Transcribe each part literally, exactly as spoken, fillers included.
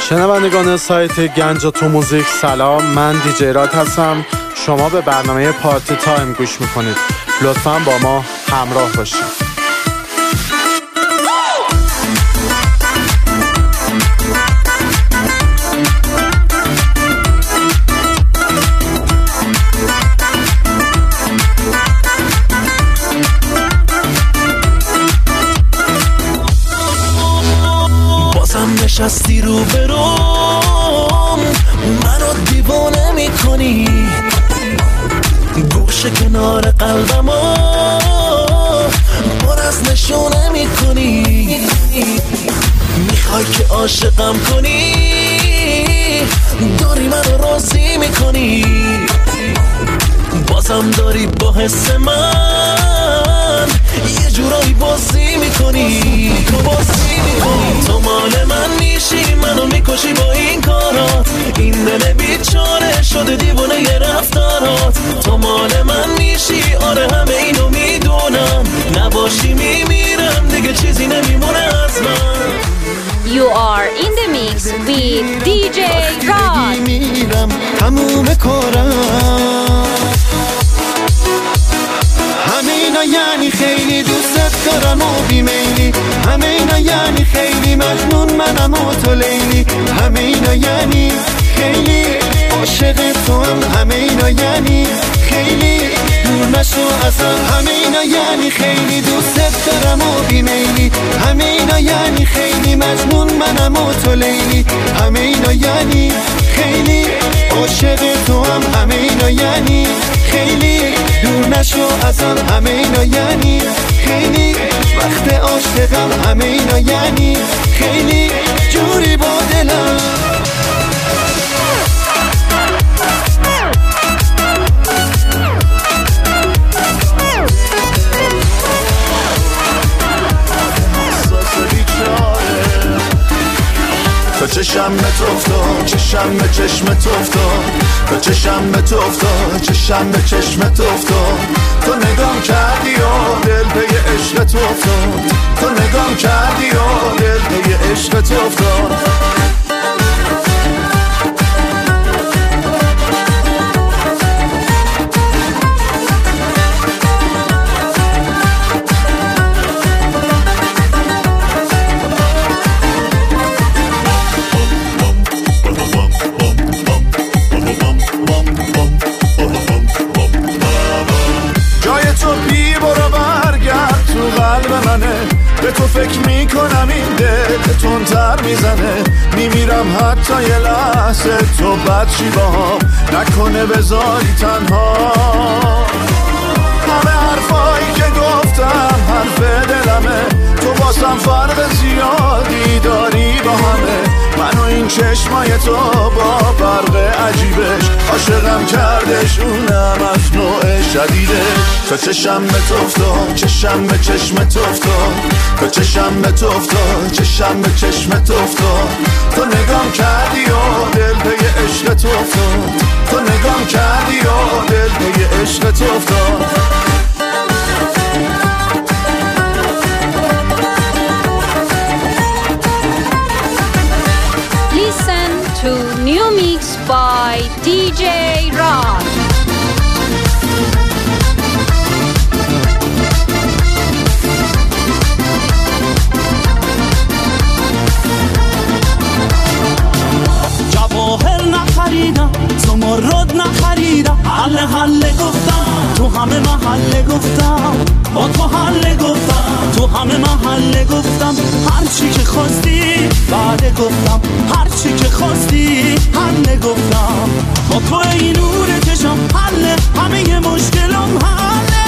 شنوندگان سایت گنج تو موزیک سلام، من دیجی راد هستم. شما به برنامه پارتی تایم گوش میکنید. لطفاً با ما همراه باشید. نشستی رو برام، منو دیوانه میکنی، گوشه کنار قلبمو پر از نشونه میکنی، میخوای که عاشقم کنی، داری منو راضی میکنی، بازم داری با حس من یه جورایی بازی میکنی بازی میکنی تو مال من میشی، منو میکشی با این کارات، این دل بیچاره شده دیوانه یه رفتارات. تو مال من میشی، آره همه اینو میدونم، نباشی میمیرم دیگه چیزی نمیمونه از من. You are in the mix with دی جی Rod. میمیرم تموم کارم، همه اینا یعنی خیلی دوست دارم و بیمیلی، همه اینا یعنی خیلی مجنون منم و تو لیلی، همه اینا یعنی خیلی عاشق تو هم، همه اینا یعنی خیلی دور نشو ازم، همه اینا یعنی خیلی دوست دارم و بیمیلی، همه اینا یعنی خیلی مجنون منم و تو لیلی، همه اینا یعنی خیلی عاشق تو هم، همه اینا یعنی خیلی دور نشو ازم، همه اینا یعنی خیلی وقت عاشقم، همه اینا یعنی خیلی جوری با دلم. تو چشم به تو افتاد، چشم به چشم تو افتاد، تو چشم به تو افتاد، چشم به چشم تو افتاد، تو نگام کردی و دل پی عشق تو افتاد، تو نگام کردی و دل پی عشق تو افتاد. به تو فکر میکنم این دل تندتر میزنه، میمیرم حتی یه لحظه تو بد چی باهم نکنه بذاری تنها. همه حرفایی که گفتم حرف دلمه، تو واسم فرق زیادی داری با همه، من و این چشمای تو با برق عجیبش عاشقم کردش، اونم از نوع شدیدش. تو چشم به تو افتاد، چشم به چشم تو افتاد، تو چشم به تو افتاد، چشم به چشم تو افتاد، تو نگام کردی و دل پی عشق تو افتاد، تو نگام کردی و دل پی عشق تو افتاد. Listen to new mix by دی جی Rod. جواهر نخریدم، زمرد نخریدم، حله حله گفتم، تو همه محله گفتم، با تو حله گفتم، تو همه محله گفتم، هرچی که خواستی بعد گفتم، هرچی که خواستی حله گفتم، با تو این نور چشم حله، همه مشکلم حله.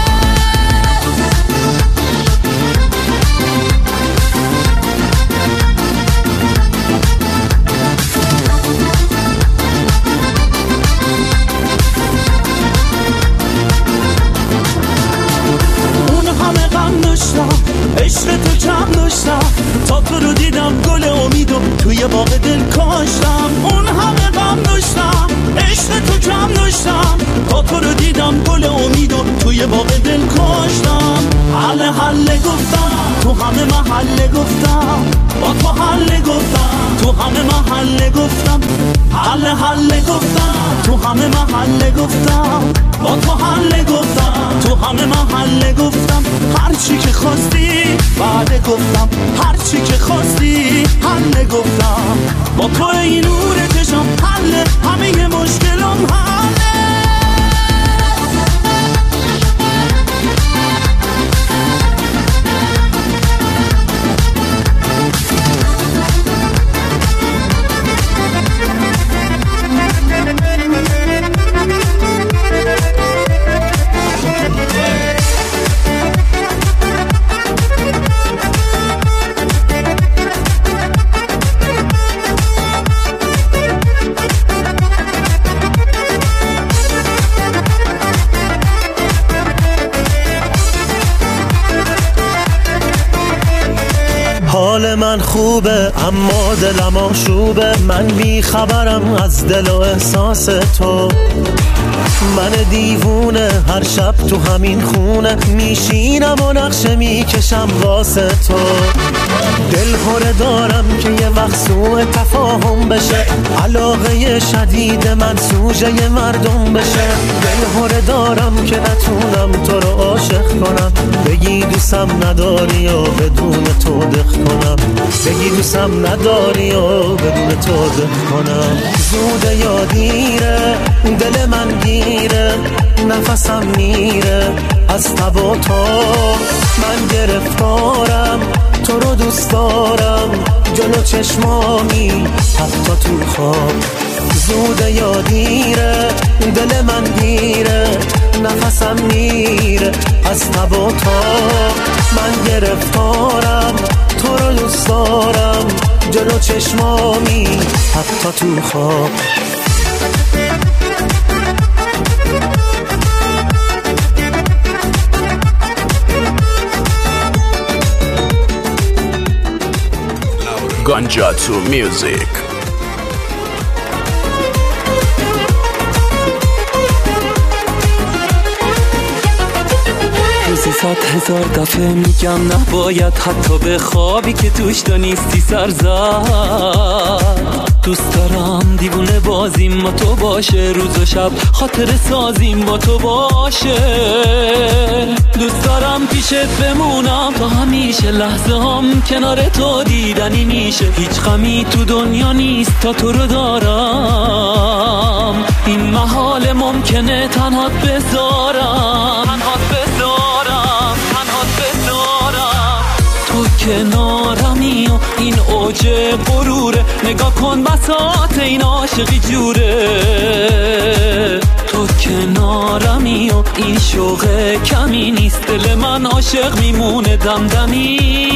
عشق تو کم داشتم، تا تو رو دیدم گل امیدو توی باغ دل کاشتم، اون همه غم داشتم، عشق تو کم داشتم، تا تو رو دیدم گل امیدو توی باغ دل کاشتم، حله حله گفتم، تو تو همه محله گفتم با تو حله گفتم تو همه محله گفتم حله حله گفتم تو همه محله گفتم با تو حله گفتم تو همه محله گفتم هرچی که خواستی بعد گفتم هرچی که خواستی حله گفتم با تو این نور چشم حله همه مشکلم حله حال من خوبه اما دلم آشوبه من بی خبرم از دل و احساس تو من دیوونه هر شب تو همین خونه میشینم و نقشه میکشم واسه تو دل هره دارم که یه وقت سوء تفاهم بشه علاقه شدید من سوژه مردم بشه دل هره دارم که نتونم تو رو عاشق کنم بگی دوستم نداری و بدون تو دق کنم بگی دوستم نداری و بدون تو دق کنم زوده یا دیره دل من گیره نفسم میره از تب و تا من گرفتارم تو رو دوست دارم جلو چشمامی حتی تو خواب زوده یا دیره دل من گیره نفسم میره از تب و تا من گرفتارم تو رو دوست دارم جلو چشمامی حتی تو خواب Ganja to music. روزی صد هزار دفعه میگم نباید حتی به خوابی که توش تو نیستی سر زد دوست دارم دیوونه بازیم با تو باشه روز و شب خاطر سازیم با تو باشه دوست دارم پیشت بمونم تا همیشه لحظه هم کنار تو دیدنی میشه هیچ غمی تو دنیا نیست تا تو رو دارم این محال ممکنه تنهات بذارم تنهات بذارم تنهات بذارم تو کنارمی و این اوج غروره نگاه کن بساط این عاشقی جوره تو کنارمی و این شوق کمی نیست دل من عاشق میمونه دمدمی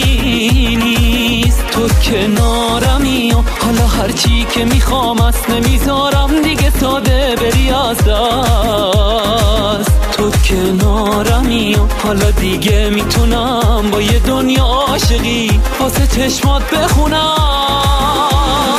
نیست تو کنارمی و حالا هرچی که میخوام است نمیذارم دیگه ساده بری از دست تو کنارمی و حالا دیگه میتونم با یه دنیا عاشقی واسه چشمات بخونم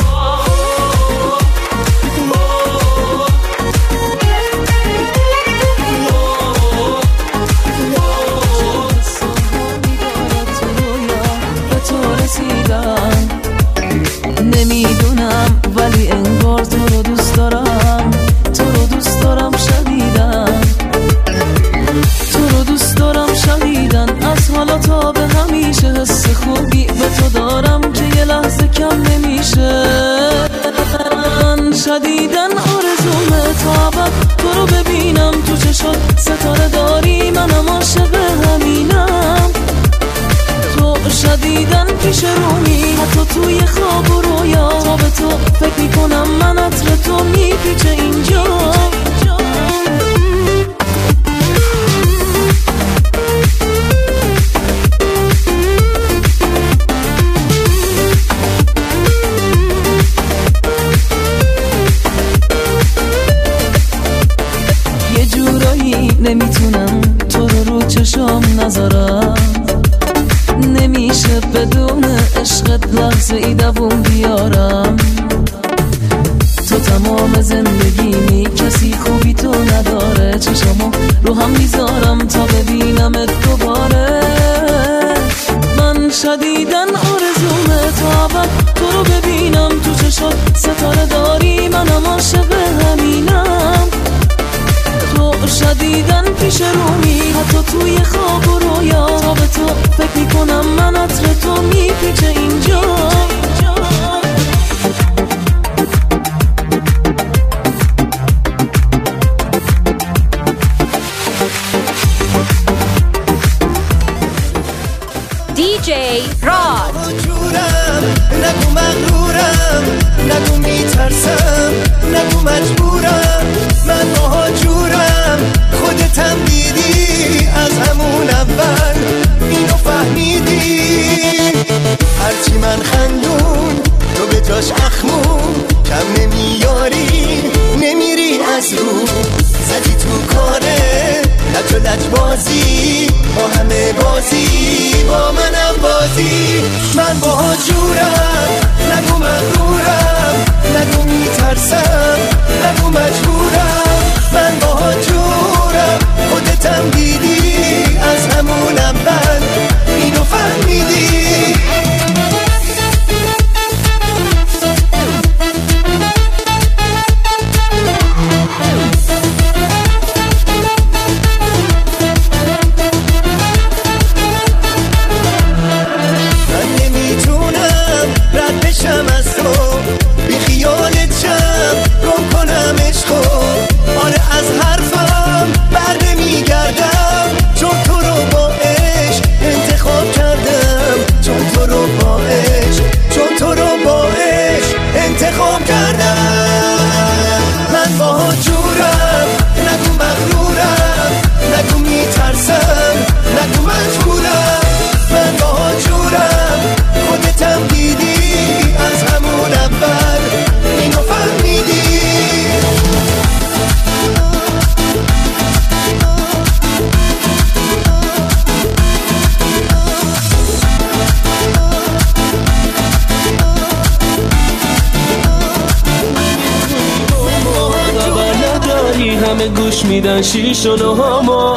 نمیدونم ولی انگار تو رو دوست دارم تو رو دوست دارم شدیدن تو رو دوست دارم شدیدن از حالا تا به همیشه حس خوبی به تو دارم که یه لحظه کم نمیشه من شدیدن آرزومه تا ابد تو رو ببینم تو چشات ستاره داری منم عاشق همینم تو شدیدن پیش رومی حتی توی خواب و رویا تا به تو فکر میکنم من عطر تو میپیچه اینجا یه جورایی نمیتونم تو رو رو چشام نذارم نمیشه بدون عشقت لحظه ای دووم بیارم تو تمام زندگیمی کسی خوبی تو نداره چشمو رو هم میذارم تا ببینمت دوباره من شدیدن آرزومه تا ابد تو رو ببینم تو چشات ستاره داری منم عاشق همینم تو شدیدن پیش رومی حتی توی خواب و رویا به تو فکر میکنم من عطر تو میپیچه اینجا دی جی راد نگو مغرورم نگو میترسم نگو مجبورم من مهاجورم خودتم دیدی از همون اول اینو فهمیدی هرچی من خندون تو به جاش اخمون کم نمیاری نمیری از رو زدی تو کاره لج و لج بازی با همه بازی با منم بازی من مهاجورم نگو مغرورم نگو میترسم نگو مجبورم من مهاجورم خودتم دیدی از همون اول اینو فهمیدی انتخاب کردم من مهاجورم نگو مغرورم نگو میترسم نگو مجبورم من مهاجورم خودتم دیدی از همون اول اینو فهمیدی همه گوش میدن شیش و نهامو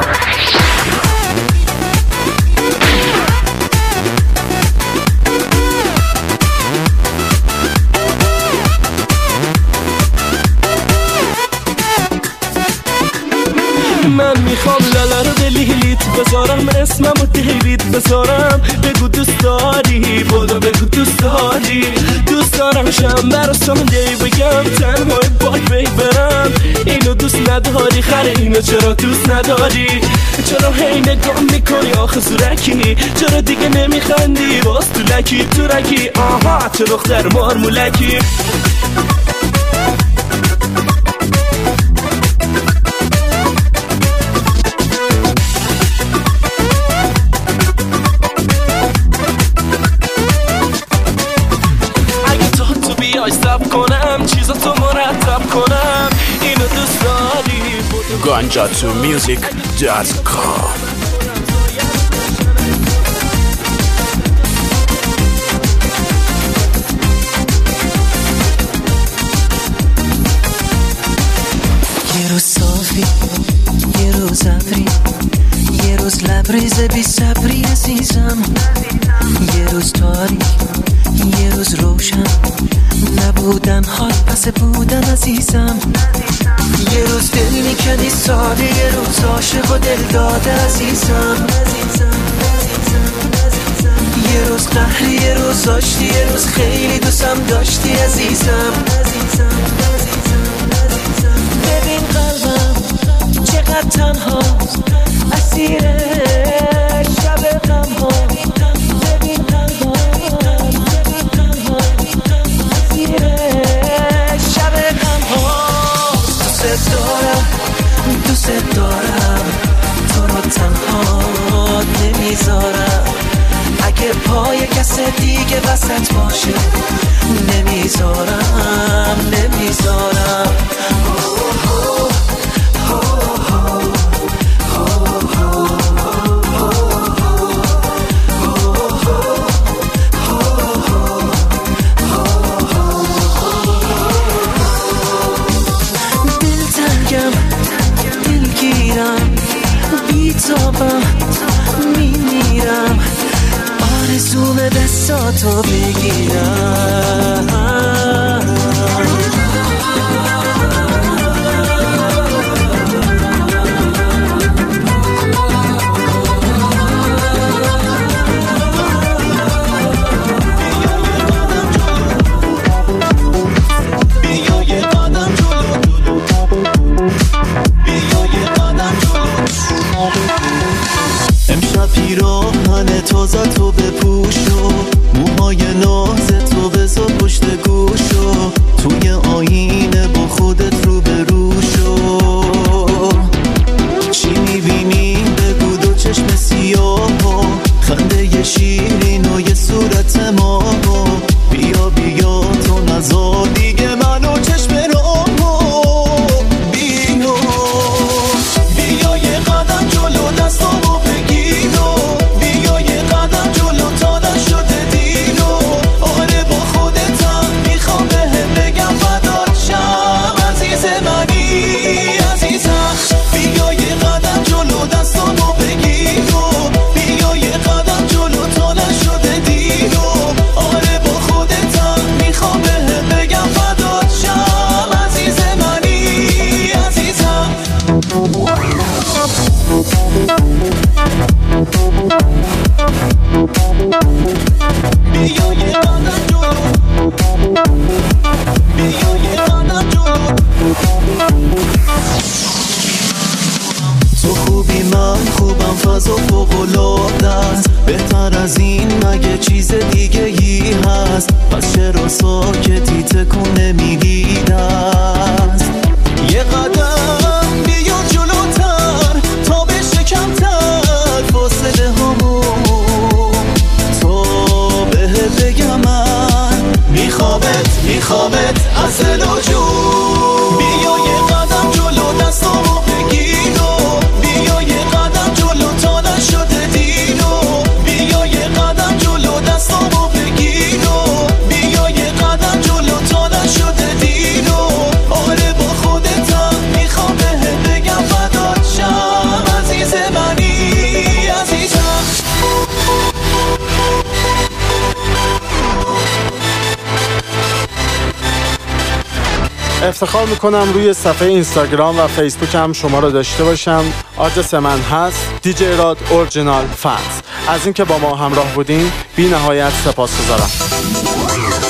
من میخوام لالا رو دلیلیت بذارم اسمم و دیوید بذارم بگو دوست داری بودو بگو دوست داری دوست دارم شنبه رو ساندی بگم تنهای باید بی برم اینو دوست نداری خره اینو چرا دوست نداری چرا هی نگاه میکنی آخه زورکی چرا دیگه نمیخندی باز تو لکی تو رکی آها تو دختر مارمولکی سب کنم چیزا تو مرتب کنم اینو دوست داری گانجا تو میوزیک دات کام یه روز صافی یه روز ابری یه روز لبریز بی صبری عزیزم یه روز تاریک یه روز روشن نبودن حال پس بودن عزیزم یه روز دل میکنی ساده یه روز عاشق و دل داده عزیزم یه روز قهری یه روز آشتی یه روز خیلی دوستم داشتی عزیزم ببین قلبم چقدر تنهاست اسیر شب غم ها ببین قلبم شب غم ها دوست دارم دوست دارم تو رو تنها نمیذارم اگه پای کس دیگه وسط باشه نمیذارم نمیذارم تو بگیرم. امشب پیراهن تازه تو بپوشو، موهای ناز تو بذار پشت گوشو، توی آینه با خودت رو به روشو. چی میبینی بگو دو چشم سیاهو، خنده ی شیرین و یه صورت ماهو. بیا بیا تو نزار دیگه منو چشم راهو. بیا بیا یه قدم جلو دستامو بگیر و بیا یه قدم جلو تا نشده دیرو. آره با خودتم میخوام بهم بگم فدات شم عزیز منی عزیزم. بیا یه قدم جلو دستامو بگیر و بیا یه قدم جلو تا نشده دیرو. آره با خودتم میخوام بهم بگم فدات شم عزیز منی عزیزم. بیا یه قدم جلو بیا یه قدم جلو. تو خوبی من خوبم فضا فوق‌العاده است، بهتر از این مگه چیز دیگه ای هست؟ پس چرا ساکتی تکون نمیدی دست؟ یه قدم بیا جلوتر تا بشه کمتر فاصله همون. تا بهت بگم من میخوامت میخوامت از دل و جون. بیا یه قدم جلو دستامو بگیر و بیا یه قدم جلو تا نشده دیرو. بیا یه قدم جلو دستامو بگیر و بیا یه قدم جلو تا نشده دیرو. آره با خودتم میخوام بهت بگم فدات شم عزیز منی عزیزم. افتخار میکنم روی صفحه اینستاگرام و فیسبوک هم شما رو داشته باشم. آدرس من هست دیجی راد اورجینال فنز. از اینکه با ما همراه بودین بی نهایت سپاسگزارم.